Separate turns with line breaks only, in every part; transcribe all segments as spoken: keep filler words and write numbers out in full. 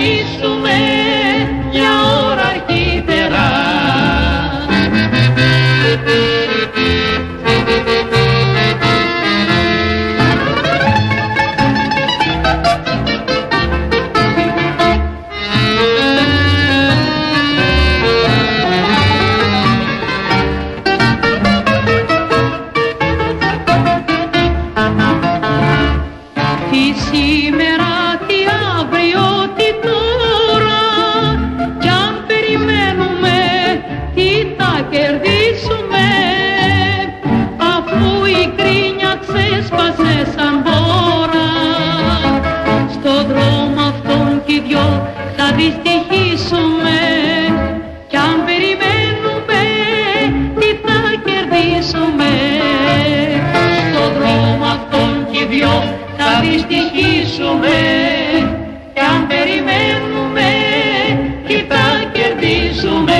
κερδίσουμε μια ώρα αρχίτερα. Δυστυχήσουμε κι αν περιμένουμε τι θα κερδίσουμε. Στον δρόμο αυτόν κι οι δυο θα δυστυχήσουμε κι αν περιμένουμε τι θα κερδίσουμε.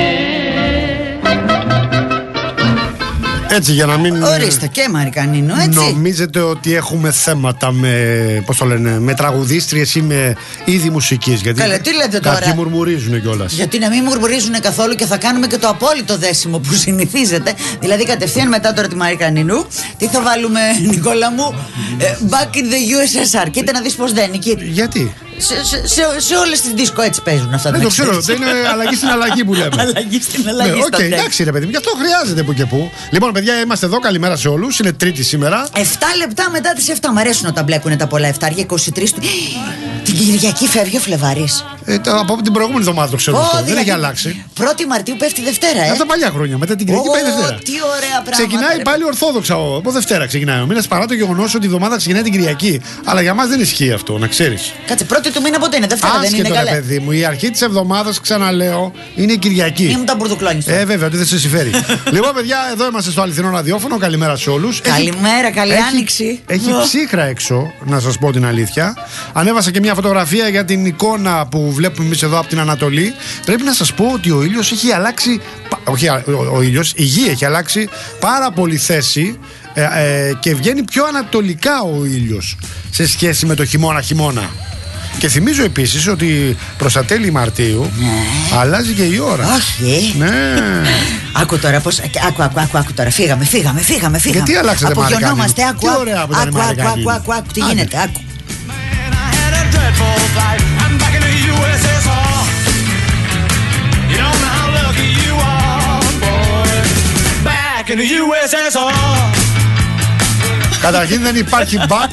Έτσι για να μην...
Ορίστε και Μαρικανίνο, έτσι.
Νομίζετε ότι έχουμε θέματα με, πώς το λένε, με τραγουδίστριες ή με είδη μουσικής? Γιατί
Καλέ, τι λέτε τώρα?
Κάποιοι μουρμουρίζουν κιόλας.
Γιατί να μην μουρμουρίζουν καθόλου και θα κάνουμε και το απόλυτο δέσιμο που συνηθίζεται. Δηλαδή κατευθείαν μετά τώρα τη Μαρικανίνου, τι θα βάλουμε, Νικόλα μου? Back in the γιου ες ες αρ. Κοίτα να δεις πως δεν είναι εκεί.
Γιατί?
Σε, σε, σε, σε όλες τις δίσκο έτσι παίζουν αυτά.
Δεν το ξέρω, δεν είναι αλλαγή στην αλλαγή που λέμε.
Αλλαγή στην αλλαγή.
Ναι, οκ, εντάξει ρε παιδί μου, γι' αυτό χρειάζεται που και που. Λοιπόν, παιδιά, είμαστε εδώ. Καλημέρα σε όλους. Είναι Τρίτη σήμερα.
Εφτά λεπτά μετά τις εφτά. Μ' αρέσουν όταν μπλέκουν τα πολλά εφτάρια. είκοσι τρεις του. Την Κυριακή φεύγει ο Φλεβάρης.
Ε, το, από την προηγούμενη εβδομάδα το ξέρω. Oh, αυτό. Δεν έχει αλλάξει.
πρώτη Μαρτίου πέφτει Δευτέρα, ε.
Από τα παλιά χρόνια. Μετά την Κυριακή oh, πάει Δευτέρα.
Τι ωραία πράγματα.
Ξεκινάει πάλι ορθόδοξα. Από Δευτέρα ξεκινάει ο μήνας, παρά το γεγονός ότι η εβδομάδα ξεκινάει την Κυριακή. Αλλά για μας δεν ισχύει αυτό, να ξέρεις.
Κάτσε, πρώτη του μήνα ποτέ είναι Δευτέρα. Δεν είναι
καλά, παιδί μου. Η αρχή της εβδομάδας, ξαναλέω, είναι η Κυριακή.
Μη μου τα μπουρδουκλώνεις.
Ε, βέβαια, ότι δεν σε συμφέρει. Λοιπόν, παιδιά, εδώ είμαστε στο αληθινό ραδιόφωνο. Καλημέρα σε όλους.
Καλημέρα, καλή
έχει,
άνοιξη.
Έχει oh. ψύχρα έξω, να σας πω την αλήθεια. Ανέβασα και μια φωτογραφία για την εικόνα που βλέπουμε εμείς εδώ από την Ανατολή. Πρέπει να σας πω ότι ο ήλιος έχει αλλάξει. Όχι, ο, ο ήλιος, η γη έχει αλλάξει πάρα πολύ θέση. Ε, ε, και βγαίνει πιο ανατολικά ο ήλιος σε σχέση με το χειμώνα-χειμώνα. Και θυμίζω επίσης ότι προς τα τέλη Μαρτίου ναι. αλλάζει και η ώρα.
Όχι.
Ναι.
Άκου τώρα πώς. Άκου, άκου, άκου, άκου τώρα. Φύγαμε, φύγαμε, φύγαμε. φύγαμε.
Γιατί αλλάξατε Μαρικανίνου?
Απογειωνόμαστε. Άκου,
τι ωραία που ήταν
άκου, άκου, άκου, άκου, άκου, τι γίνεται. Άκου.
Καταρχήν δεν υπάρχει back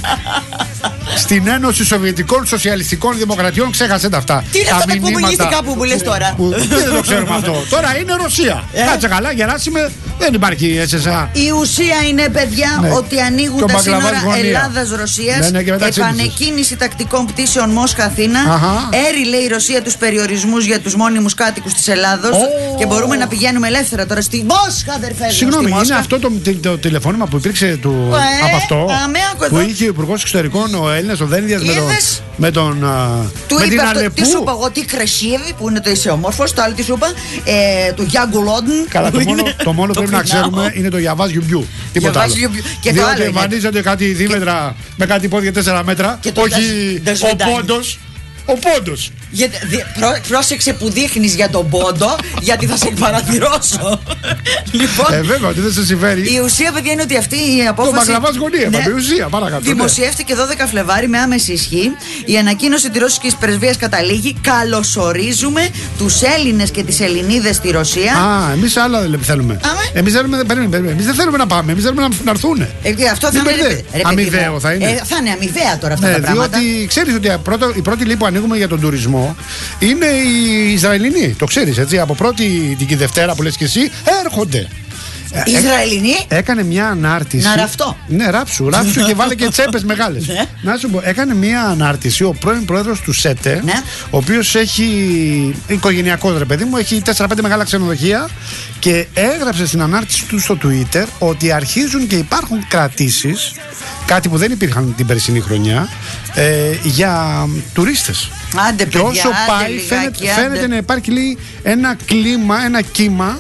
στην Ένωση Σοβιετικών Σοσιαλιστικών Δημοκρατιών. Ξέχασε τα αυτά.
Τι είναι
τα
αυτά τα
μηνύματα
κομμουνιστικά που μου λες τώρα?
Που, δεν το ξέρουμε αυτό. Τώρα είναι Ρωσία. Ε? Κάτσε καλά, Γεράσιμε, δεν υπάρχει ες ες αρ.
Η ουσία είναι, παιδιά, ναι. ότι ανοίγουν το τα σύνορα Ελλάδας-Ρωσίας. Ναι, ναι, επανεκκίνηση τακτικών πτήσεων Μόσχα-Αθήνα. Έρει, λέει η Ρωσία, τους περιορισμούς για τους μόνιμους κάτοικους της Ελλάδος. Oh. Και μπορούμε να πηγαίνουμε ελεύθερα τώρα στη Μόσχα, αδερφέ.
Συγγνώμη, είναι Μόσχα. Αυτό το, το, το τηλεφώνημα που υπήρξε του, ε, από αυτό
α,
που είχε ο Υπουργός Εξωτερικών ο Έλληνας, ο Δένδιας, με τον. Με τον
του με είπε αυτό, τι σου είπα εγώ, τι Κρεσίεβι που είναι το είσαι όμορφος, το άλλο τι σου είπα, ε, του Γιάνγκου Λόντν.
Καλά, το μόνο, το μόνο πρέπει να ξέρουμε είναι το Γιαβάζ Γιουμπιού. Τίποτα άλλο. Διότι εμφανίζονται κάτι δίμετρα με κάτι πόδια τέσσερα μέτρα, όχι ο πόντος. Ο πόντος.
Για, δι, πρό, πρόσεξε που δείχνεις για τον πόντο, γιατί θα σε παρατηρώσω. Λοιπόν,
ε, βέβαια, ότι δεν σε συμφέρει.
Η ουσία, παιδιά, είναι ότι αυτή η απόφαση.
Το Μπαγκλαβάς γωνία, ναι, η ουσία, παρακάτω.
Δημοσιεύτηκε δώδεκα Φλεβάρι με άμεση ισχύ. Η ανακοίνωση της Ρώσικης Πρεσβείας καταλήγει. Καλωσορίζουμε τους Έλληνες και τις Ελληνίδες στη Ρωσία.
Α, εμείς άλλα δεν θέλουμε. Εμείς δεν θέλουμε να πάμε, εμείς θέλουμε να έρθουν.
Ε, αυτό θα είναι.
Αμοιβαίο θα είναι.
Ε, θα είναι αμοιβαία τώρα αυτά ναι, τα πράγματα.
Διότι ξέρεις ότι η πρώτη λίπη που ανοίγουμε για τον τουρισμό είναι οι Ισραηλινοί. Το ξέρεις έτσι. Από πρώτη την Δευτέρα που λες και εσύ έρχονται.
Οι Ισραηλινοί.
Έκανε μια ανάρτηση.
Να ραφτώ.
Ναι, ράψου, ράψου και βάλε και τσέπες μεγάλες. Ναι. Να σου πω, έκανε μια ανάρτηση ο πρώην πρόεδρος του ΣΕΤΕ, ναι. ο οποίος έχει οικογενειακό ρε παιδί μου, έχει τέσσερα πέντε μεγάλα ξενοδοχεία και έγραψε στην ανάρτηση του στο Twitter ότι αρχίζουν και υπάρχουν κρατήσεις, κάτι που δεν υπήρχαν την περσινή χρονιά, ε, για τουρίστες.
Άντε,
και
παιδιά,
όσο
άντε,
πάει,
λιγάκι,
φαίνεται,
άντε.
φαίνεται να υπάρχει λέει, ένα κλίμα, ένα κύμα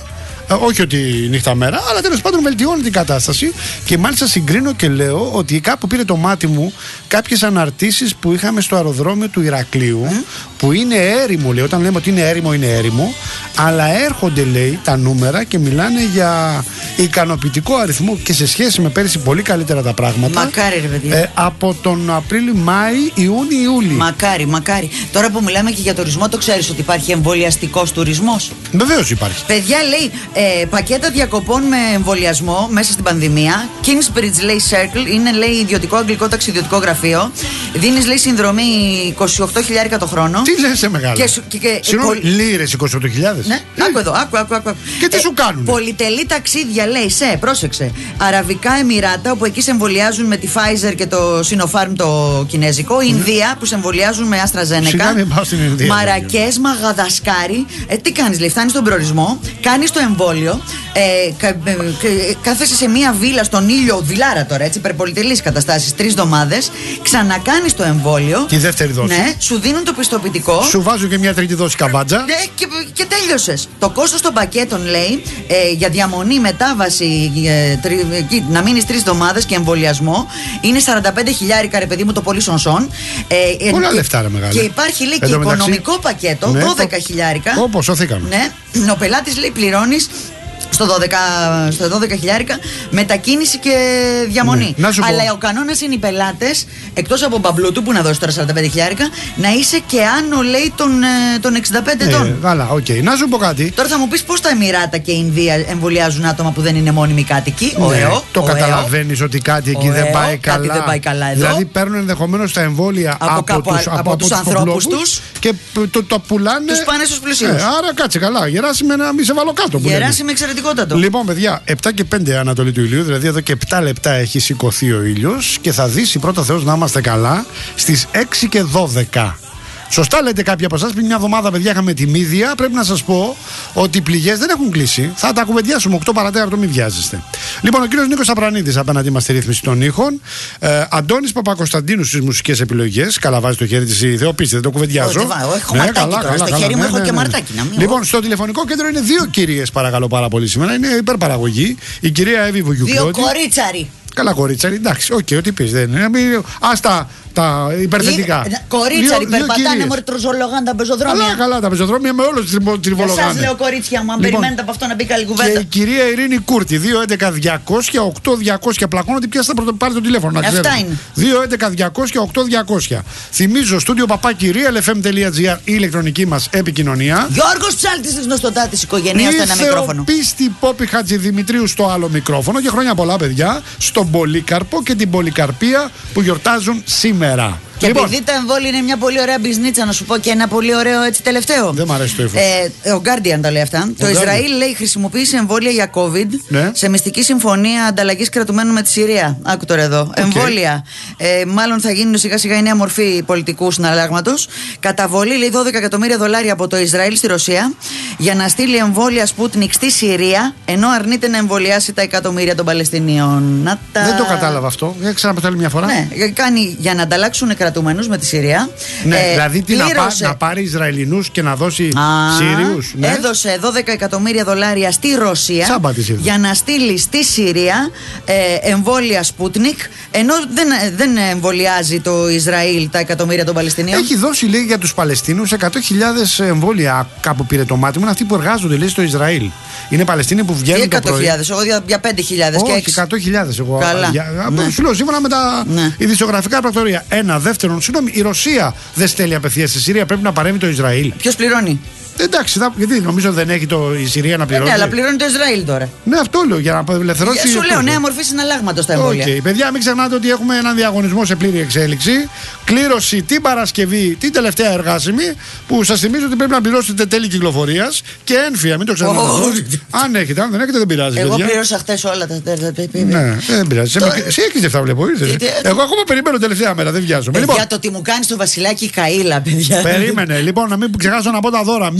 Ε, όχι ότι νύχτα μέρα, αλλά τέλος πάντων βελτιώνει την κατάσταση. Και μάλιστα συγκρίνω και λέω ότι κάπου πήρε το μάτι μου κάποιες αναρτήσεις που είχαμε στο αεροδρόμιο του Ηρακλείου, mm. που είναι έρημο, λέει. Όταν λέμε ότι είναι έρημο, είναι έρημο. Αλλά έρχονται, λέει, τα νούμερα και μιλάνε για ικανοποιητικό αριθμό και σε σχέση με πέρυσι πολύ καλύτερα τα πράγματα.
Μακάρι, ρε παιδιά.
Ε, από τον Απρίλιο, Μάη, Ιούνιο, Ιούλιο.
Μακάρι, μακάρι. Τώρα που μιλάμε και για τουρισμό, το ξέρεις ότι υπάρχει εμβολιαστικός τουρισμός?
Βεβαίως υπάρχει.
Παιδιά, λέει, ε, πακέτα διακοπών με εμβολιασμό μέσα στην πανδημία. Kingsbridge, λέει, Circle, είναι, λέει, ιδιωτικό αγγλικό ταξιδιωτικό γραφείο. Δίνεις, λέει, συνδρομή είκοσι οκτώ χιλιάδες το χρόνο.
Τι λες, σε μεγάλο?
Και, και, και,
Συγγνώμη, πολ... λίρες είκοσι οκτώ χιλιάδες.
Ναι, ε. άκου εδώ, άκου, άκου, άκου.
Και τι ε, σου κάνουν?
Πολυτελή ταξίδια, λέει, σε, πρόσεξε. Αραβικά Εμιράτα, όπου εκεί σε εμβολιάζουν με τη Pfizer και το Sinopharm το κινέζικο. Mm. Ινδία, που σε εμβολιάζουν με AstraZeneca. Μαρακές, Μαγαδασκάρι. Ε, τι κάνεις, λέει, φτάνεις στον προορισμό, κάνεις το εμβόλιο, ε, κα, ε, κάθεσαι σε μία βίλα στον ήλιο, βιλάρα τώρα, έτσι, υπερπολιτελείς καταστάσεις, τρεις εβδομάδες, ξανακάνεις το εμβόλιο.
Τη δεύτερη δόση.
Ναι, σου δίνουν το πιστοποιητικό.
Σου βάζουν και μια τρίτη δόση καμπάτζα.
Ναι, και, και τέλειωσες. Το κόστος των πακέτων, λέει, ε, για διαμονή, μετάβαση, ε, τρι, ε, να μείνεις τρεις εβδομάδες και εμβολιασμό, είναι σαράντα πέντε χιλιάρικα, ρε παιδί μου, το πολύ σονσόν. Ε,
Πολλά
ε,
λεφτά, ρε μεγάλη.
Και υπάρχει, λέει, και οικονομικό πακέτο, ναι, δώδεκα χιλιάρικα.
Όπως σωθήκαμε.
Ναι, ο πελάτης, λέει, πληρώνεις στο δώδεκα, στο δώδεκα χιλιάρικα μετακίνηση και διαμονή. Ναι, αλλά ο κανόνας είναι οι πελάτες, εκτός από μπαμπλού που να δώσει τώρα σαράντα πέντε χιλιάρικα, να είσαι και άνω, λέει, των, των εξήντα πέντε ετών.
Ε, καλά, οκ. Okay. Να σου πω κάτι.
Τώρα θα μου πεις πώς τα Εμιράτα και η Ινδία εμβολιάζουν άτομα που δεν είναι μόνιμοι κάτοικοι.
Ναι,
ωραίο.
Το καταλαβαίνεις ότι κάτι εκεί
ωραίο,
δεν πάει καλά.
Κάτι δεν πάει καλά εδώ.
Δηλαδή παίρνουν ενδεχομένως τα εμβόλια από, από,
κάπου,
τους,
από,
από,
από τους ανθρώπους τους
και το, το πουλάνε.
Τους πάνε στους πλουσίους.
Ε, άρα κάτσε καλά. Γεράσιμε να μην σε βάλω κάτω.
Γεράσιμε εξαιρετικότατο.
Λοιπόν, παιδιά, επτά και πέντε Ανατολή του ηλίου, δηλαδή εδώ και επτά λεπτά έχει σηκωθεί ο ήλιος και θα δύσει πρώτα Θεός να είμαστε καλά στις έξι και δώδεκα. Σωστά λέτε κάποιοι από εσάς. Πριν μια εβδομάδα, παιδιά, είχαμε τη Μύδια. Πρέπει να σας πω ότι οι πληγές δεν έχουν κλείσει. Θα τα κουβεντιάσουμε οκτώ παρατέταρτο, μην βιάζεστε. Λοιπόν, ο κύριος Νίκος Απρανίδης απέναντί μας στη ρύθμιση των ήχων. Ε, Αντώνης Παπακοσταντίνου στις μουσικές επιλογές. Καλά, βάζει το χέρι της η Θεοπίστη, δεν το κουβεντιάζω.
Έχω μαρτάκι τώρα. Στο χέρι μου έχω και μαρτάκι.
Λοιπόν, στο τηλεφωνικό κέντρο είναι δύο κυρίες, παρακαλώ πάρα πολύ σήμερα. Είναι υπερπαραγωγή. Η κυρία Εύη Βουγιουκλώτη.
Δύο κορίτσαροι.
Καλά, κορίτσαρη, εντάξει, οκ, okay, ό,τι πεις, δεν είναι. Άστα τα υπερθετικά.
Κορίτσαροι, περπατάνε μωρί τροζολογάν τα πεζοδρόμια.
Καλά, καλά, τα πεζοδρόμια με όλους τους τριβολογάνε.
Σας λέω, κορίτσια μου, αν λοιπόν, περιμένετε από αυτό να μπει καλή κουβέντα.
Και η κυρία Ειρήνη Κούρτη, δύο έντεκα διακόσια οκτώ διακόσια. Πλακώνω ότι πια θα πάρει το τηλέφωνο.
Αυτά είναι.
δύο έντεκα διακόσια οκτώ διακόσια. Θυμίζω, στούντιο παπάκι realfm.gr, η ηλεκτρονική μας επικοινωνία.
Γιώργος Ψάλτης της γνωστοτάτης οικογένειας στο ένα μικρόφωνο.
Πίστη Πόπη Χατζηδημητρίου στο άλλο μικρόφωνο και χρόνια πολλά, παιδιά, στον Πολύκαρπο και την Πολυκαρπία που γιορτάζουν σήμερα.
Και λοιπόν, επειδή τα εμβόλια είναι μια πολύ ωραία μπιζνίτσα, να σου πω και ένα πολύ ωραίο έτσι τελευταίο.
Δεν μ' αρέσει το ύφος.
Ε, ο Guardian τα λέει αυτά. Ο το Guardian. Ισραήλ, λέει, χρησιμοποίησε εμβόλια για COVID, ναι, σε μυστική συμφωνία ανταλλαγής κρατουμένων με τη Συρία. Άκου τώρα εδώ. Okay. Εμβόλια. Ε, μάλλον θα γίνουν σιγά σιγά η νέα μορφή πολιτικού συναλλάγματος. Καταβολή, λέει, δώδεκα εκατομμύρια δολάρια από το Ισραήλ στη Ρωσία για να στείλει εμβόλια Sputnik στη Συρία, ενώ αρνείται να εμβολιάσει τα εκατομμύρια των Παλαιστινίων. Να τα...
Δεν το κατάλαβα αυτό. Για ξαναπετώ άλλη μια φορά.
Ναι, κάνει για να ανταλλάξουν κρατούμενους με τη Συρία.
Ναι, ε, δηλαδή τι, πλήρωσε... να, πά, να πάρει Ισραηλινούς και να δώσει Α, Σύριους. Ναι.
Έδωσε δώδεκα εκατομμύρια δολάρια στη Ρωσία για να στείλει στη Συρία ε, εμβόλια Sputnik, ενώ δεν, δεν εμβολιάζει το Ισραήλ τα εκατομμύρια των Παλαιστινίων.
Έχει δώσει, λέει, για τους Παλαιστίνους εκατό χιλιάδες εμβόλια. Κάπου πήρε το μάτι μου. Είναι αυτοί που εργάζονται, λέει, στο Ισραήλ. Είναι Παλαιστίνοι που βγαίνουν.
εκατό χιλιάδες, εγώ για πέντε χιλιάδες και έξι.
εκατό χιλιάδες εγώ.
Καλά.
Για,
ναι.
Σου λέω σύμφωνα με τα
ναι.
ειδησιογραφικά πρακτορία. Ένα. Δεύτερον, συγγνώμη, η Ρωσία δεν στέλνει απευθείας στη Συρία, πρέπει να παρέμβει το Ισραήλ.
Ποιος πληρώνει?
Εντάξει, θα, γιατί νομίζω δεν έχει το, η Συρία να πληρώνει.
Ναι, αλλά πληρώνει το Ισραήλ τώρα.
Ναι, αυτό λέω, για να απελευθερώσει.
Σου λέω, νέα μορφή συναλλάγματος τα εμβόλια.
Okay. Παιδιά, μην ξεχνάτε ότι έχουμε έναν διαγωνισμό σε πλήρη εξέλιξη. Κλήρωση την Παρασκευή, την τελευταία εργάσιμη, που σας θυμίζω ότι πρέπει να πληρώσετε τέλη κυκλοφορίας και ένφια, μην το ξεχνάτε. Oh. Αν έχετε, αν δεν έχετε, δεν πειράζει.
Εγώ
παιδιά.
πλήρωσα χτες όλα τα.
Ναι, δεν πειράζει. Το... Εσύ έχεις λεφτά, βλέπω. Εγώ ακόμα περιμένω τελευταία μέρα, δεν βιάζομαι.
Για το τι μου κάνει το Βασιλάκι Καΐλα, παιδιά.
Περίμενε, λοιπόν, να μην ξεχάσω να πω τα δώρα.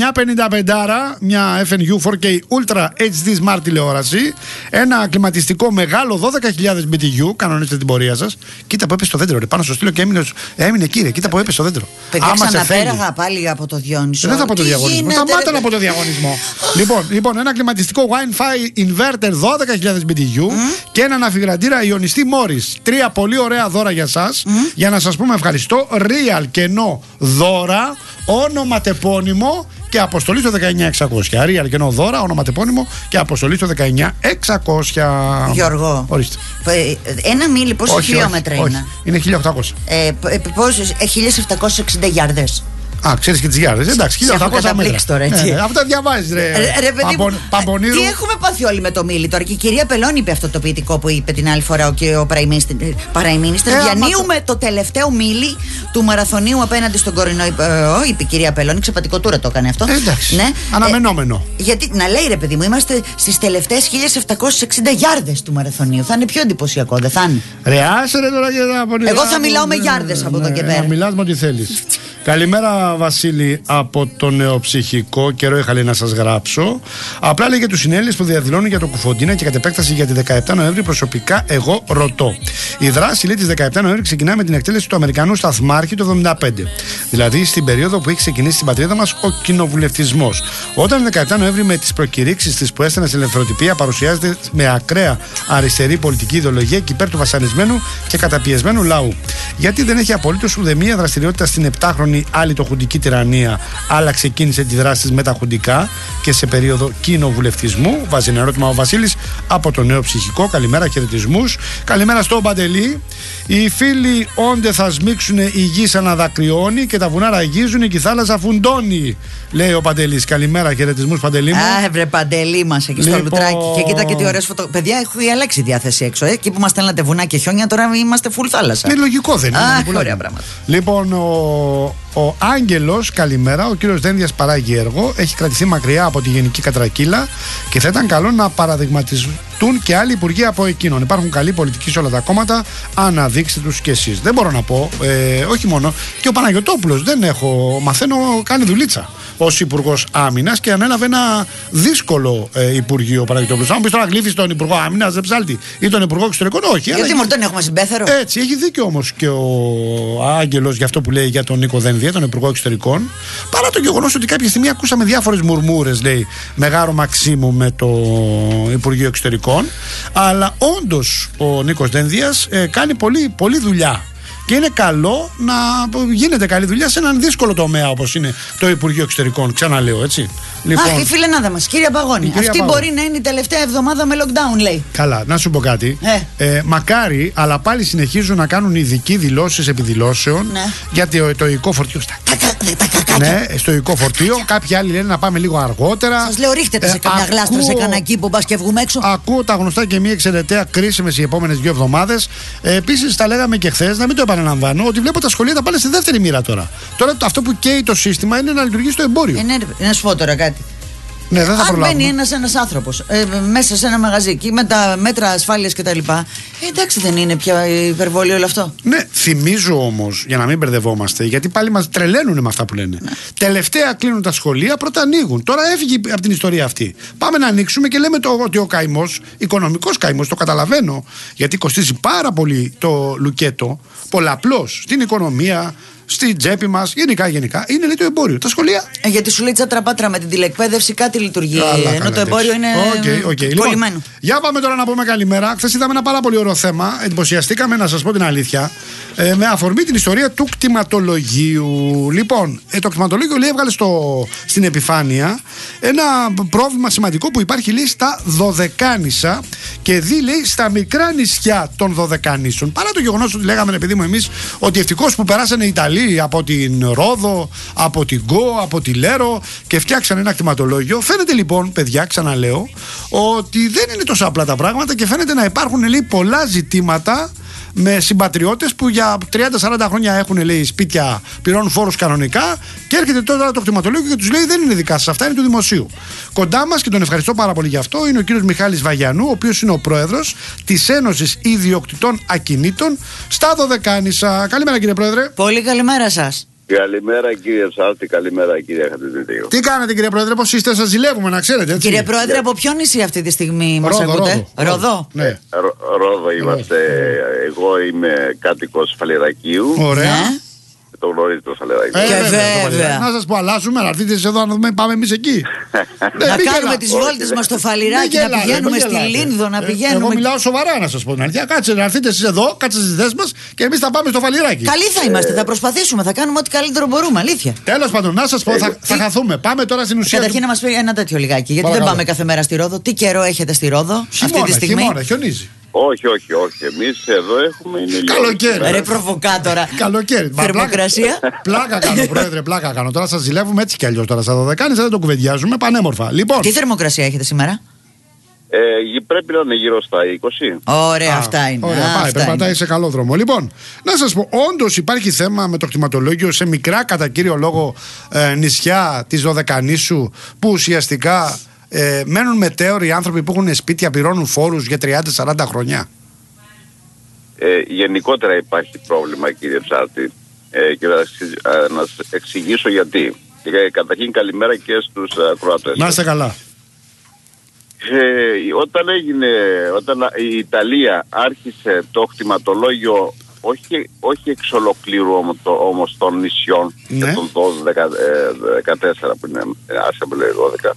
μια πενήντα πέντε, μια εφ εν γιου φορ κέι Ultra έιτς ντι Smart τηλεόραση, ένα κλιματιστικό μεγάλο δώδεκα χιλιάδες μπι τι γιου, κανονίστε την πορεία σας. Κοίτα που έπεσε στο δέντρο, ρε, πάνω στο στήλο και έμεινε, έμεινε κύριε, κοίτα που έπεσε στο δέντρο.
Παιδιά, ξαναπέραγα πάλι από το Διόνυσο.
Δεν θα από το διαγωνισμό. Σταμάτα από το διαγωνισμό. λοιπόν, λοιπόν, ένα κλιματιστικό Wi-Fi inverter δώδεκα χιλιάδες μπι τι γιου mm. και έναν αφιγραντήρα ιονιστή Morris. Τρία πολύ ωραία δώρα για σας. Mm. Για να σας πούμε ευχαριστώ. Real κενό δώρα, όνομα-τεπώνυμο και αποστολή στο δεκαεννιά εξακόσια. Real κενό δώρα, όνομα-τεπώνυμο και αποστολή στο δεκαεννιά εξακόσια.
Γιώργο.
Ορίστε.
Ένα μίλι, πόσα χιλιόμετρα είναι?
Όχι, είναι χίλια οκτακόσια.
Ε, πόσες, χίλια επτακόσιες εξήντα γιάρδες.
Α, ξέρεις και τις γιάρδες. Εντάξει, χίλια οκτακόσια μέτρα.
Τώρα, έτσι.
Ναι, αυτά διαβάζεις, ρε.
ρε παιδί, Παμπο, Παμπονίρου. Τι έχουμε πάθει όλοι με το μίλι τώρα. Και η κυρία Πελώνη είπε αυτό το ποιητικό που είπε την άλλη φορά και ο παραημίνιστερ. Ε, Διανύουμε μα... το τελευταίο μίλι του μαραθωνίου απέναντι στον Κορινό. Ε, είπε η κυρία Πελώνη. Ξεπατικοτούρα το έκανε αυτό.
Ε, εντάξει. Ναι. Αναμενόμενο.
Ε, γιατί, να λέει ρε παιδί μου, είμαστε στις τελευταίες χίλια επτακόσιες εξήντα γιάρδες του μαραθωνίου. Θα είναι πιο εντυπωσιακό, δεν θα είναι?
Ρε, άσε, ρε, τώρα,
εγώ θα μιλάω με γιάρδες από εδώ και πέρα.
Μιλάς με ό,τι θέλεις. Καλημέρα Βασίλη από το νεοψυχικό. Καιρό είχα λέει να σας γράψω. Απλά λέει για τους συνέλληνες που διαδηλώνουν για το Κουφοντίνα και κατ' επέκταση για τη δεκαεπτά Νοέμβρη. Προσωπικά εγώ ρωτώ. Η δράση λέει της δεκαεπτά Νοέμβρη ξεκινά με την εκτέλεση του Αμερικανού σταθμάρχη το εβδομήντα πέντε. Δηλαδή στην περίοδο που έχει ξεκινήσει στην πατρίδα μας ο κοινοβουλευτισμός. Όταν δεκαεπτά Νοέμβρη με τις προκηρύξεις της που έστελνε στην ελευθεροτυπία παρουσιάζεται με ακραία αριστερή πολιτική ιδεολογία και υπέρ του βασανισμένου και καταπιεσμένου λαού. Γιατί δεν έχει απολύτως ουδέμια δραστηριότητα στην επτάχρονη άλλη το χουντική τυραννία, αλλά ξεκίνησε τη δράση της με τα χουντικά και σε περίοδο κοινοβουλευτισμού? Βάζει ένα ερώτημα ο Βασίλης από το νέο ψυχικό. Καλημέρα, χαιρετισμούς. Καλημέρα στον Παντελή. Οι φίλοι όντε θα σμίξουν η γη σαν να δακρυώνει και τα βουνά ραγίζουν και η θάλασσα φουντώνει, λέει ο Παντελής. Καλημέρα, χαιρετισμούς Παντελή μου.
Α, βρε Παντελή μας εκεί στο λοιπόν... Λουτράκι. Και κοίτα και τι ωραίες φωτο... Παιδιά, έχω αλλάξει η διάθεση έξω. Ε. Εκεί που μας στέλνατε βουνά και χιόνια, τώρα είμαστε full θάλασσα.
Είναι λογικό, δεν είναι?
Α, ωραία πράγματα.
Λοιπόν, ο, ο Άγγελος, καλημέρα. Ο κύριος Δένδιας παράγει έργο. Έχει κρατηθεί μακριά από τη γενική κατρακύλα και θα ήταν καλό να παραδειγματιστούν και άλλοι υπουργοί από εκείνον. Υπάρχουν καλοί πολιτικοί σε όλα τα κόμματα. Αναδείξτε τους κι εσείς. Δεν μπορώ να πω, ε, όχι μόνο. Και ο Παναγιωτόπουλος, δεν έχω. Μαθαίνω, κάνει δουλίτσα ως Υπουργός Άμυνας και ανέλαβε ένα δύσκολο ε, Υπουργείο ο Παναγιωτόπουλος. Αν μου πεις τώρα γλύφεις τον Υπουργό Άμυνας, δεν ψάλτη, ή τον Υπουργό Εξωτερικών, όχι.
Γιατί μόνο τον έχουμε συμπέθερο.
Έτσι, έχει δίκιο όμως και ο Άγγελος για αυτό που λέει για τον Νίκο Δένδια, τον Υπουργό Εξωτερικών. Παρά το γεγονός ότι κάποια στιγμή ακούσαμε διάφορες μουρμούρες, λέει, Μεγάρο Μαξίμου με το Υπουργείο Εξωτερικών. Αλλά όντως ο Νίκος Δένδιας ε, κάνει πολύ, πολύ δουλειά. Και είναι καλό να γίνεται καλή δουλειά σε έναν δύσκολο τομέα όπως είναι το Υπουργείο Εξωτερικών. Ξαναλέω, έτσι.
Λοιπόν, αχ, η φιλενάδα μας, κυρία Παγώνη. Αυτή Παγώνη. Μπορεί να είναι η τελευταία εβδομάδα με lockdown, λέει.
Καλά, να σου πω κάτι. Ε. Ε, μακάρι, αλλά πάλι συνεχίζουν να κάνουν ειδικοί δηλώσεις επιδηλώσεων. Ναι. Γιατί το, το οικό φορτίο. Ναι, στο οικό φορτίο. Κάποιοι άλλοι λένε να πάμε λίγο αργότερα.
Σας λέω, ρίχτετε σε ε, καμιά ακούω, γλάστρα, σε κανένα κήπο, μπας και βγούμε έξω.
Ακούω τα γνωστά και μία εξαιρεταία κρίσιμες οι επόμενες δύο εβδομάδες. Ε, Επίσης, τα λέγαμε και χθες, να μην το επαναλαμβάνω, ότι βλέπω τα σχολεία τα πάνε στη δεύτερη μοίρα τώρα. Τώρα αυτό που καίει το σύστημα είναι να λειτουργεί στο εμπόριο.
Ε, ναι, να σου πω τώρα κάτι.
Ναι, δεν θα
αν μπαίνει ένας ένας άνθρωπος ε, μέσα σε ένα μαγαζί και με τα μέτρα ασφάλειας κτλ. Ε, εντάξει, δεν είναι πια υπερβολή όλο αυτό?
Ναι, θυμίζω όμως, για να μην μπερδευόμαστε, γιατί πάλι μας τρελαίνουν με αυτά που λένε. Ναι. Τελευταία κλείνουν τα σχολεία, πρώτα ανοίγουν. Τώρα έφυγε από την ιστορία αυτή. Πάμε να ανοίξουμε και λέμε το, ότι ο καημός, οικονομικός καημός, το καταλαβαίνω, γιατί κοστίζει πάρα πολύ το λουκέτο, πολλαπλώς στην οικονομία, στη τσέπη μας, γενικά, γενικά, είναι λέει το εμπόριο. Τα σχολεία.
Ε, γιατί σου λέει τσατραπάτρα με την τηλεκπαίδευση κάτι λειτουργεί. Καλά, ενώ καλά, το εμπόριο είναι okay, okay. κολλημένο. Λοιπόν,
για πάμε τώρα να πούμε καλημέρα. Χθες είδαμε ένα πάρα πολύ ωραίο θέμα. Εντυπωσιαστήκαμε, να σας πω την αλήθεια, ε, με αφορμή την ιστορία του κτηματολογίου. Λοιπόν, ε, το κτηματολόγιο λέει έβγαλε στο, στην επιφάνεια ένα πρόβλημα σημαντικό που υπάρχει λέει στα Δωδεκάνησα και δει λέει στα μικρά νησιά των Δωδεκανήσων. Παρά το γεγονός ότι λέγαμε, επειδή μου εμείς, ότι ευτυχώς που περάσανε οι Ιταλοί από την Ρόδο, από την Γκο, από τη Λέρο και φτιάξαν ένα κτηματολόγιο. Φαίνεται λοιπόν, παιδιά, ξαναλέω, ότι δεν είναι τόσο απλά τα πράγματα και φαίνεται να υπάρχουν λέει πολλά ζητήματα με συμπατριώτες που για τριάντα σαράντα χρόνια έχουν λέει σπίτια, πληρώνουν φόρους κανονικά και έρχεται τώρα το κτηματολόγιο και τους λέει δεν είναι δικά σας, αυτά είναι του δημοσίου. Κοντά μας, και τον ευχαριστώ πάρα πολύ γι' αυτό, είναι ο κύριος Μιχάλης Βαγιανού, ο οποίος είναι ο πρόεδρος της Ένωσης Ιδιοκτητών Ακινήτων στα Δωδεκάνησα. Καλημέρα κύριε πρόεδρε.
Πολύ καλημέρα σας.
Καλημέρα κύριε Ψάλτη, καλημέρα κύριε Χατζηδίου.
Τι κάνετε κύριε Πρόεδρε, πώς είστε, σας ζηλεύουμε να ξέρετε έτσι.
Κύριε Πρόεδρε, από ποιο νησί αυτή τη στιγμή μας
Ρόδο,
ακούτε?
Ρόδο.
Ρόδο.
Ναι.
Ρ, Ρόδο είμαστε, εγώ είμαι κάτοικος Φαλιρακίου.
Ωραία.
Ναι.
Το γνωρίζετε το Φαλιρακίου.
Ε,
Και
βέβαια,
βέβαια.
Να σας πω, αλλάζουμε, να έρθείτε εσείς εδώ να δούμε, πάμε εμείς εκεί. Ναι,
Να
μην
κάνουμε
γελά-
τις βόλτες μας στο Φαλιράκι,
Μην
να
γελάτε,
πηγαίνουμε
μην
στη
γελάτε.
Λίνδο, να
Ε,
πηγαίνουμε.
Εγώ μιλάω σοβαρά να σας πω την αλήθεια. Κάτσε να έρθετε εσείς εδώ, κάτσε στις θέσεις μας και εμείς θα πάμε στο Φαλιράκι.
Καλοί θα είμαστε, θα προσπαθήσουμε, θα κάνουμε ό,τι καλύτερο μπορούμε, αλήθεια.
Τέλος πάντων, να σας πω, θα, θα χαθούμε. Πάμε τώρα στην ουσία.
Καταρχήν
του-
να μας πει ένα τέτοιο λιγάκι, γιατί
Παρακαλώ.
δεν πάμε κάθε μέρα στη Ρόδο. Τι καιρό έχετε στη Ρόδο αυτή
Χειμώνα,
τη στιγμή?
χειμώνα, χιονίζει.
Όχι, όχι, όχι. Εμείς εδώ έχουμε ηλιόλουστο.
Καλοκαίρι.
Ρε προβοκάτορα.
Καλοκαίρι. Μα
Θερμοκρασία.
Πλάκα, πλάκα κάνω, Πρόεδρε, πλάκα κάνω. Τώρα σας ζηλεύουμε έτσι κι αλλιώς. Τώρα στα δωδεκάνησα δεν το κουβεντιάζουμε, πανέμορφα. Λοιπόν.
Τι θερμοκρασία έχετε σήμερα?
Ε, πρέπει να είναι γύρω στα είκοσι.
Ωραία,
Α,
αυτά είναι.
Ωραία,
Α,
πάει,
αυτά
περπατάει
είναι.
σε καλό δρόμο. Λοιπόν, να σας πω, όντως υπάρχει θέμα με το κτηματολόγιο σε μικρά κατά κύριο λόγο ε, νησιά της Δωδεκανήσου που ουσιαστικά ε, μένουν μετέωροι άνθρωποι που έχουν σπίτια, πληρώνουν φόρους για τριάντα σαράντα χρόνια.
Ε, γενικότερα υπάρχει πρόβλημα κύριε Ψάρτη ε, και θα εξη- ε, να σας εξηγήσω γιατί. Ε, καταρχήν καλημέρα και στους ακροατές.
Να είστε καλά.
Ε, όταν έγινε, όταν η Ιταλία άρχισε το κτηματολόγιο όχι, όχι εξ ολοκλήρου όμως, το, όμως των νησιών
Ναι.
και των δώδεκα, δεκατέσσερα που είναι, ε, άσε μου λέει δώδεκα,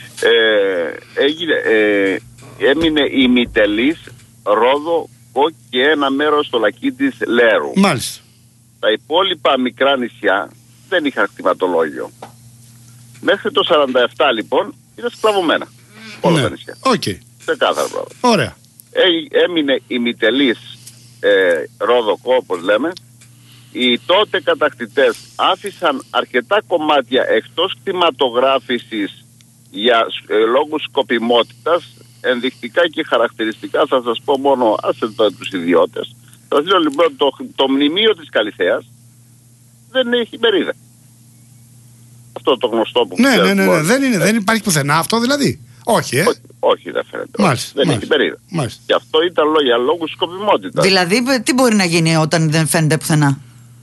ε, έγινε, ε, έμεινε η Μυτελής, Ρόδο, Κο και ένα μέρος στο λακκί της Λέρου.
Μάλιστα.
Τα υπόλοιπα μικρά νησιά δεν είχαν κτηματολόγιο. Μέχρι το σαράντα επτά λοιπόν ήταν σκλαβωμένα όλα
Ναι.
τα νησιά.
Οκ.
Ξεκάθαρα πράγμα.
Ωραία.
Έ- έμεινε η Μυτελής, ε, Ρόδοκο όπως λέμε. Οι τότε κατακτητές άφησαν αρκετά κομμάτια εκτός κτηματογράφησης για ε, λόγους σκοπιμότητας, ενδεικτικά και χαρακτηριστικά. Θα σας πω μόνο, άσε το, τους ιδιώτες. Θα σας λέω λοιπόν, το, το μνημείο της Καλυθέας δεν έχει μερίδα. Αυτό το γνωστό που
Ναι,
ξέρουμε
ναι, ναι, ναι.
όλοι.
Δεν, είναι, δεν υπάρχει πουθενά αυτό δηλαδή. Όχι, ε.
Όχι, όχι, δεν φαίνεται.
Μάλιστα,
δεν
μάλιστα.
έχει μερίδα.
Μάλιστα.
Και αυτό ήταν λόγω, για λόγους σκοπιμότητας.
Δηλαδή, τι μπορεί να γίνει όταν δεν φαίνεται πουθενά?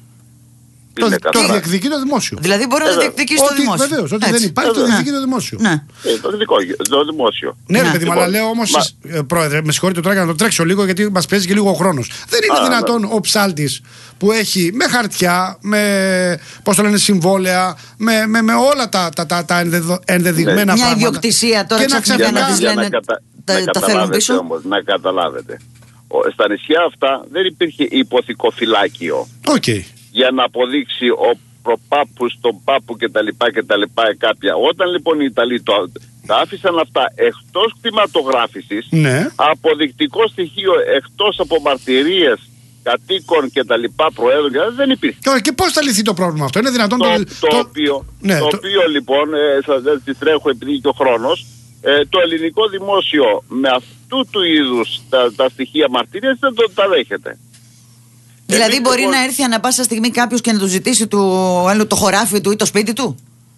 Το,
Είναι
το
καθαρά.
διεκδικεί το δημόσιο.
Δηλαδή, μπορεί να το
Βέβαια.
διεκδικήσει το
Ότι,
δημόσιο.
βεβαίως, ότι
Έτσι.
δεν υπάρχει, το
Ναι.
διεκδικεί το δημόσιο.
Ναι.
Ε, το δικό, το δημόσιο.
Ναι, ρε
Ναι.
παιδί μου,
Λοιπόν,
αλλά λέω όμω,
μα-
Πρόεδρε, με συγχωρείτε τώρα για να το τρέξω λίγο, γιατί μα παίζει και λίγο ο χρόνο. Δεν είναι
Α,
δυνατόν ο ψάλτη που έχει με χαρτιά, με πώς το λένε, συμβόλαια, με, με, με όλα τα, τα, τα, τα ενδεδο- ενδεδειγμένα
Μια
πράγματα.
ιδιοκτησία τώρα
Και να
ξαφνικά
ξαφνικά-
να της
για
λένε
να, κατα...
τα-
να
τα θέλουν
καταλάβετε
πίσω.
όμως, να καταλάβετε. Ο, στα νησιά αυτά δεν υπήρχε υποθηκοφυλάκιο
Οκ.
για να αποδείξει ο προπάπους, τον πάπου κτλ. κτλ κάποια. Όταν λοιπόν οι Ιταλοί το, τα άφησαν αυτά εκτός κτηματογράφησης,
Ναι.
αποδεικτικό στοιχείο εκτός από μαρτυρίες κατοίκων και τα λοιπά προέδρων και δεν υπήρχε.
Τώρα, και πώς θα λυθεί το πρόβλημα αυτό, είναι δυνατόν
Το,
το.
το,
το-
οποίο,
Ναι,
το
το-
οποίο λοιπόν, ε, σας δεν τη τρέχω επειδή και ο χρόνος, ε, το ελληνικό δημόσιο με αυτού του είδους τα, τα στοιχεία μαρτυρίας δεν το, τα δέχεται.
Δηλαδή,
Εμείς,
μπορεί
λοιπόν,
να έρθει ανα πάσα στιγμή κάποιο και να του ζητήσει του άλλου το χωράφι του ή το σπίτι του.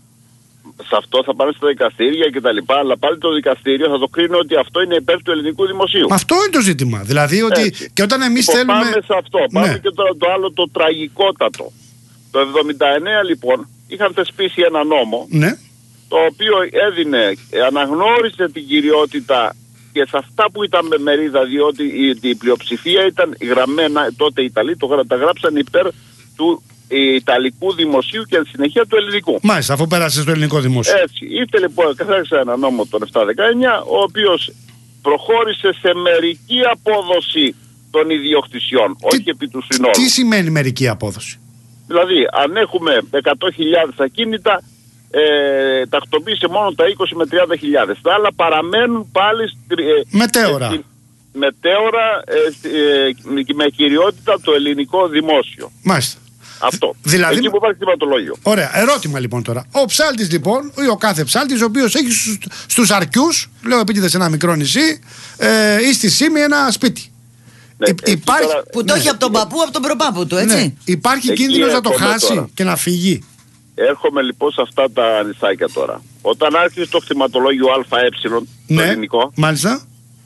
Σε αυτό θα πάνε στα δικαστήρια και τα λοιπά, αλλά πάλι το δικαστήριο θα το κρίνει ότι αυτό είναι υπέρ του ελληνικού δημοσίου.
Μα αυτό είναι το ζήτημα. Δηλαδή ότι
Έτσι.
και όταν εμεί
Λοιπόν,
θέλουμε.
Πάμε σε αυτό. Πάμε
Ναι.
και τώρα το άλλο το τραγικότατο. Το εβδομήντα εννέα λοιπόν είχαν θεσπίσει ένα νόμο
Ναι.
το οποίο έδινε, αναγνώρισε την κυριότητα και σε αυτά που ήταν με μερίδα, διότι η, η πλειοψηφία ήταν γραμμένα, τότε οι Ιταλοί το, γρα- τα γράψαν υπέρ του Ιταλικού δημοσίου και εν συνεχεία του ελληνικού.
Μάλιστα, αφού πέρασε στο ελληνικό δημόσιο.
Έτσι, ήρθε λοιπόν, καθάρισε ένα νόμο τον επτακόσια δεκαεννιά, ο οποίος προχώρησε σε μερική απόδοση των ιδιοκτησιών,
Τι-
όχι επί του συνόλου.
Τι σημαίνει μερική απόδοση?
Δηλαδή, αν έχουμε εκατό χιλιάδες ακίνητα, ε, τακτοποίησε μόνο τα είκοσι με τριάντα χιλιάδες. Τα άλλα παραμένουν πάλι στρι- ε,
Μετέωρα.
ε, στη- μετέωρα ε, στη- ε, με κυριότητα το ελληνικό δημόσιο.
Μάλιστα.
Αυτό.
Δηλαδή-
Εκεί που υπάρχει κτηματολόγιο.
Ωραία, ερώτημα λοιπόν τώρα. Ο ψάλτης λοιπόν, ή ο κάθε ψάλτης, ο οποίος έχει στους, στους αρκιούς, λέω επίτηδε σε ένα μικρό νησί, ε, ή στη Σύμη ένα σπίτι.
Ναι,
Υ-
εκεί
υπάρχει,
τώρα-
Που το
ναι.
έχει από τον παππού, από τον προπάπου του, έτσι.
Ναι. Υπάρχει
Εκεί
κίνδυνος να το
έρχομαι
χάσει
τώρα.
και να φύγει.
Έρχομαι λοιπόν σε αυτά τα νησάκια τώρα. Όταν άρχισε το κτηματολόγιο ΑΕ, το
Ναι,
ελληνικό,
μάλιστα.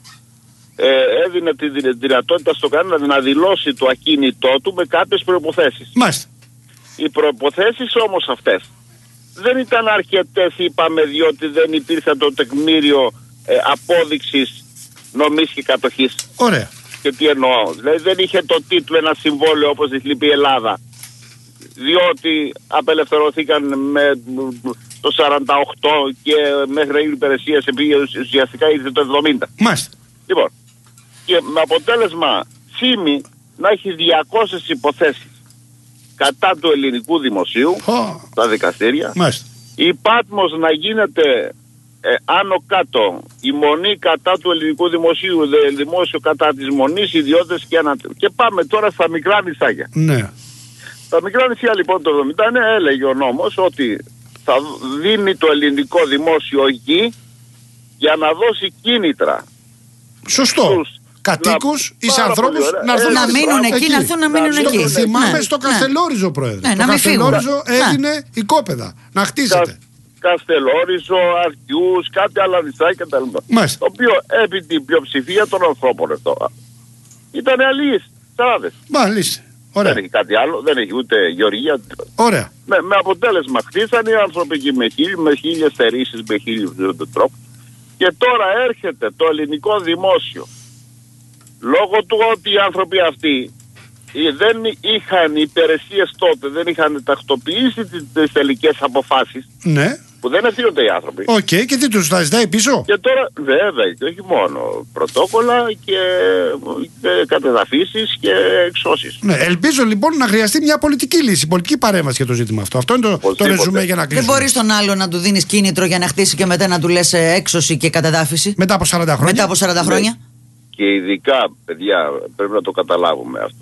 ε, έδινε τη δυνα- δυνατότητα στο κανένα να δηλώσει το ακίνητό του με κάποιες προϋποθέσεις.
Μάλιστα.
Οι προϋποθέσεις όμως αυτές δεν ήταν αρκετές, είπαμε, διότι δεν υπήρχε το τεκμήριο ε, απόδειξης νομής και κατοχής.
Ωραία.
Και τι εννοώ, δηλαδή δεν είχε το τίτλο ένα συμβόλαιο όπως της λείπει η Ελλάδα, διότι απελευθερωθήκαν με το σαράντα οκτώ και μέχρι να γίνει υπηρεσία σε πήγε ουσιαστικά ήρθε το εβδομήντα.
Μάλιστα.
Λοιπόν, και με αποτέλεσμα Σίμη να έχει διακόσιες υποθέσεις κατά του ελληνικού δημοσίου oh. στα δικαστήρια.
Μάλιστα.
Η Πάτμος να γίνεται ε, άνω κάτω η μονή κατά του ελληνικού δημοσίου, δε, δημόσιο κατά της μονής, ιδιώτες και ανα... Και πάμε τώρα στα μικρά νησάκια.
Ναι.
Τα μικρά νησιά λοιπόν το εβδομήντα έλεγε ο νόμος ότι θα δίνει το ελληνικό δημόσιο γη για να δώσει κίνητρα.
Σωστό. Στους κατοίκους ή σε ανθρώπους να έρθουν
να μείνουν εκεί, να έρθουν να μείνουν εκεί.
Θυμάμαι στο Καστελόριζο, Πρόεδρε. Στο Καστελόριζο έγινε οικόπεδα. Να χτίσετε.
Καστελόριζο, Αρχιούς, κάτι άλλα νησάκια κτλ. Το οποίο επί την πλειοψηφία των ανθρώπων εδώ ήταν αλληλείς, σαράδες.
Μάλιστα.
Ωραία. Δεν έχει κάτι άλλο, δεν έχει ούτε γεωργία.
Ωραία.
Με, με αποτέλεσμα χτίσαν οι άνθρωποι εκεί με, χίλι, με χίλιες θερήσεις, με χίλιους τρόπους. Και τώρα έρχεται το ελληνικό δημόσιο, λόγω του ότι οι άνθρωποι αυτοί δεν είχαν υπηρεσίες τότε, δεν είχαν τακτοποιήσει τις τελικές αποφάσεις.
Ναι.
Που δεν ευθύνονται οι άνθρωποι.
Οκ, okay, και τι τους θα ζητάει πίσω?
Και τώρα, βέβαια, και όχι μόνο πρωτόκολλα και, και κατεδαφίσεις και εξώσεις.
Ναι, ελπίζω λοιπόν να χρειαστεί μια πολιτική λύση, πολιτική παρέμβαση για το ζήτημα αυτό. Αυτό είναι το, το ρεζουμέ για να κλείσουμε.
Δεν μπορείς τον άλλο να του δίνεις κίνητρο για να χτίσει και μετά να του λες έξωση και κατεδάφιση.
Μετά από σαράντα χρόνια.
Μετά από σαράντα χρόνια. Ναι.
Και ειδικά, παιδιά, πρέπει να το καταλάβουμε αυτό.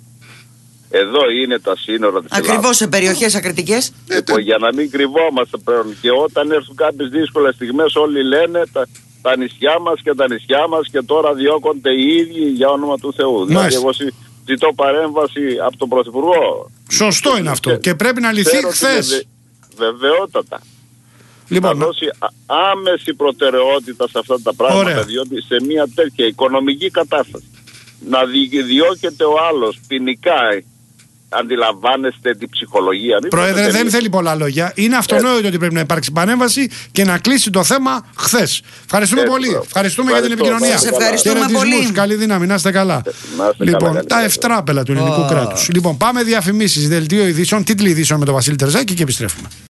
Εδώ είναι τα σύνορα της
Ακριβώς Ελλάδας. Σε περιοχές ακριτικές.
Λοιπόν, για να μην κρυβόμαστε πλέον. Και όταν έρθουν κάποιες δύσκολες στιγμές, όλοι λένε τα, τα νησιά μας και τα νησιά μας και τώρα διώκονται οι ίδιοι για όνομα του Θεού. Δηλαδή, εγώ ζητώ παρέμβαση από τον Πρωθυπουργό.
Σωστό είναι αυτό. Και, και πρέπει να λυθεί χθες.
Βε, βεβαιότατα.
Λοιπόν,
θα δώσει άμεση προτεραιότητα σε αυτά τα πράγματα. Ωραία. Διότι σε μια τέτοια οικονομική κατάσταση να διώκεται ο άλλος ποινικά. Αντιλαμβάνεστε την ψυχολογία.
Πρόεδρε, δεν θέλει πολλά λόγια. Είναι αυτονόητο ότι πρέπει να υπάρξει παρέμβαση και να κλείσει το θέμα χθες. Ευχαριστούμε ε, πολύ. Ευχαριστούμε
ευχαριστώ,
για την επικοινωνία.
Σας ευχαριστούμε πολύ.
Καλή δύναμη, να είστε καλά.
Να είστε
λοιπόν,
καλά,
τα ευτράπελα του ελληνικού oh. κράτους. Λοιπόν, πάμε διαφημίσεις, δελτίο ειδήσεων, τίτλοι ειδήσεων με τον Βασίλη Τερζάκη και επιστρέφουμε.